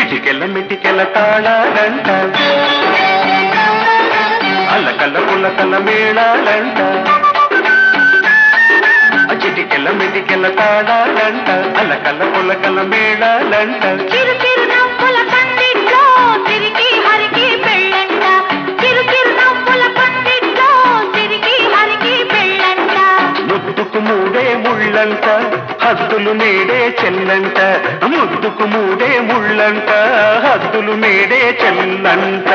చిటికెల మిటికెల తాళాలంట అల్లకల్ల పుల్లకల్ల మేళాలంట చిటికెల మిటికెల తాళాలంట అల్లకల్ల పుల్లకల్ల మేళాలంట చిరు చిరు నవ్వుల పందిట్లో తిరిగి హరికి పెళ్ళంట చిరు చిరు నవ్వుల పందిట్లో తిరిగి హరికి పెళ్ళంట ముద్దుకు మూడే ముళ్ళంట హద్దులు నేడే చెల్లంట ముద్దుకు మూడే ముళ్ళంట హద్దులు నేడే చెల్లంట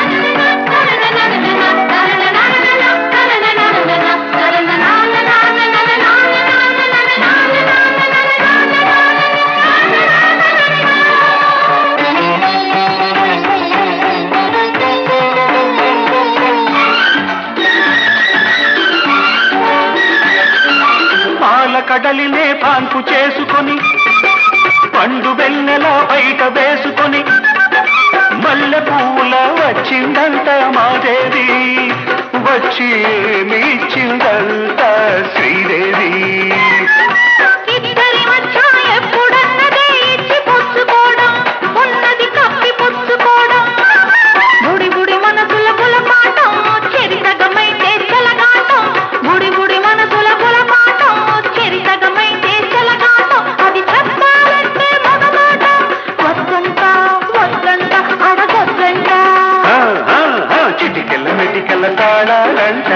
కడలినే పాన్పు చేసుకొని పండు వెన్నెల బయట వేసుకొని మల్లె పూల వచ్చిందంట మాదేవి వచ్చి ఏమి ఇచ్చిందంట శ్రీదేవి ఇద్దరి మధ్య ఎప్పుడన్నదే ఇచ్చి పుచ్చుకోవడం ఉన్నది కప్పి పుచ్చుకోవడం బుడి బుడి మనసుల గులపాటం చెరితగమైతే చెలగాటం బుడి బుడి మనసుల గులపాటం చెరితగమైతే చెలగాటం అది చెప్పాలంటే మగమాట వద్దంట వద్దంట అడగొద్దంట చిటికెళ్ళ మెటికెళ్ళ తాళాలంట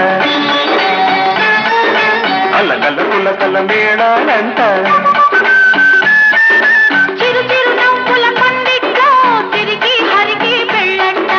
అల్లకల్ల పుల్లకల్ల మేళాలంట చిరు చిరు నవ్వుల పందిట్లో తిరిగి హరికి పెళ్ళంట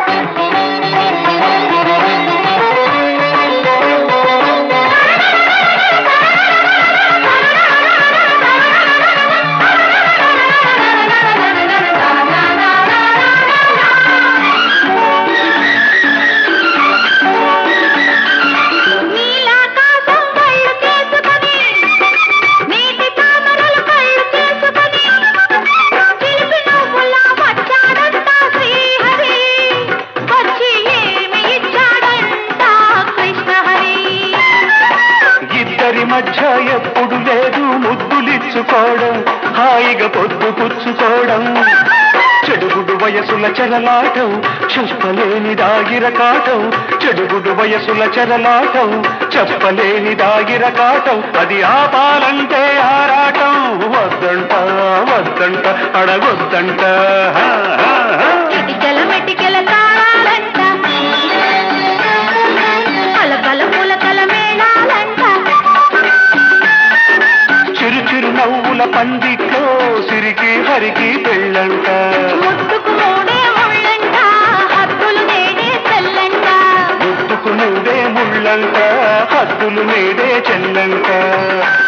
మధ్య ఎప్పుడు లేదు ముద్దులిచ్చుకోవడం హాయిగా పొద్దు పుచ్చుకోవడం చెడుగుడు వయసుల చెరలాటం చెప్పలేని దాగిరకాటం చెడుగుడు వయసుల చెరలాటం చెప్పలేని దాగిరకాటం అది ఆపాలంటే ఆరాటం వద్దంట వద్దంట అడగొద్దంట చిటికెల మెటికెల తాళాలంట అలకల పులకల మేళాలంట చిరు చిరు నవ్వుల పందిట్లో సిరికి హరికి పెళ్ళంట ముద్దుకు మూడే ముళ్ళంట హద్దులు నేడే చెల్లంట ముద్దుకు మూడే ముళ్ళంట హద్దులు నేడే చెల్లంట